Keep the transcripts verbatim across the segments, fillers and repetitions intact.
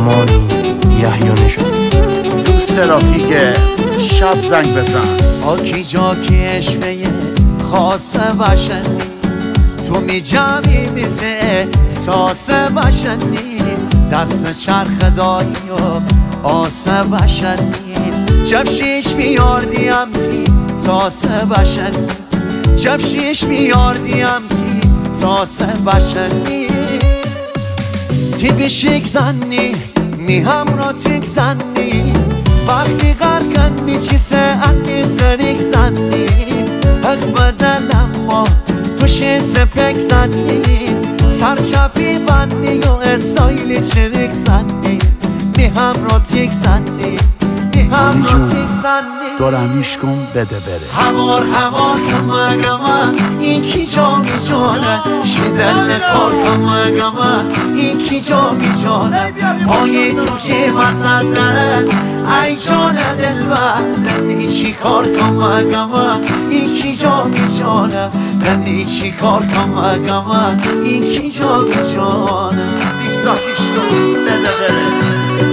زمانی یحیی نژاد. دوست ترافیک شب زنگ بزن. آکی جا که اشوه خاصه باشنی تو می جمعی میزه ساسه باشنی دست چرخ دایی و آسه باشنی جفشیش میاردیم تی تاسه باشنی جفشیش میاردیم تی تاسه باشنی تی بشیک زنی می هم را تیک زنی وقتی غرقنی چیسه انی زریک زنی حق بدلم ما تو شیز پک زنی سرچپی ونی و استایلی چریک زنی می هم را تیک زنی می هم را تیک زنی دارمیش کن بده بره. هوار هوار کما گما این کی جا می جانه شدل کار کما گما این کی جا می جانه پای تو که وسط داره ای جان دل بردن چی کار کما گما این کی جا می جانه دنی چی کار کما گما این کی جا می جانه زیگزاگیش کن بده بره.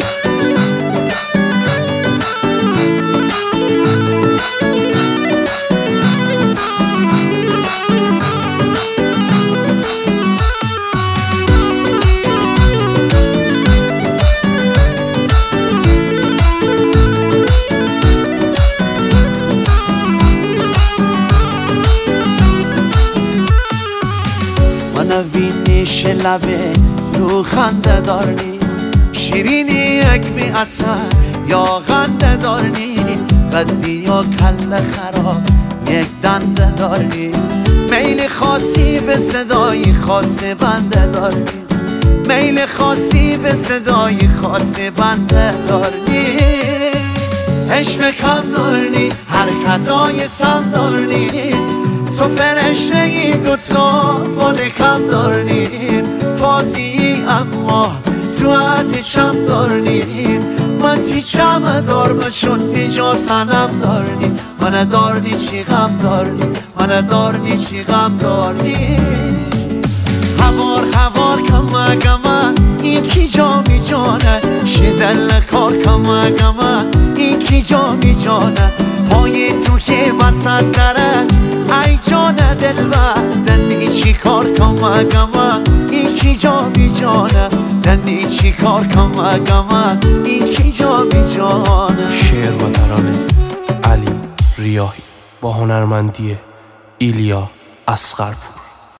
نوینیش لبه رو خنده دارنی شیرینی یک بی اثر یا غنده دارنی قدی یا کل خراب یک دنده دارنی میل خاصی به صدای خاص بنده دارنی میل خاصی به صدای خاص بنده دارنی عشق کم دارنی حرکتای سم دارنی تو فرشته ای دوتا بال کم دارنیم فازی اما تو عدشم دارنیم من تیچم دار بچون بیجا سنم دارنیم من دارنی چی غم دارنیم من دارنی چی غم دارنیم هوار هوار کما گما این کی جا می جانه شدل کار کما گما این کی جا می جانه پای تو که وسط داره ای جان دل بردن چی کار کما گما این کی جا می جانه دنی چی کار کما گما این کی جا می جانه. شعر و ترانه علی ریاحی با هنرمندی ایلیا اصغرپور.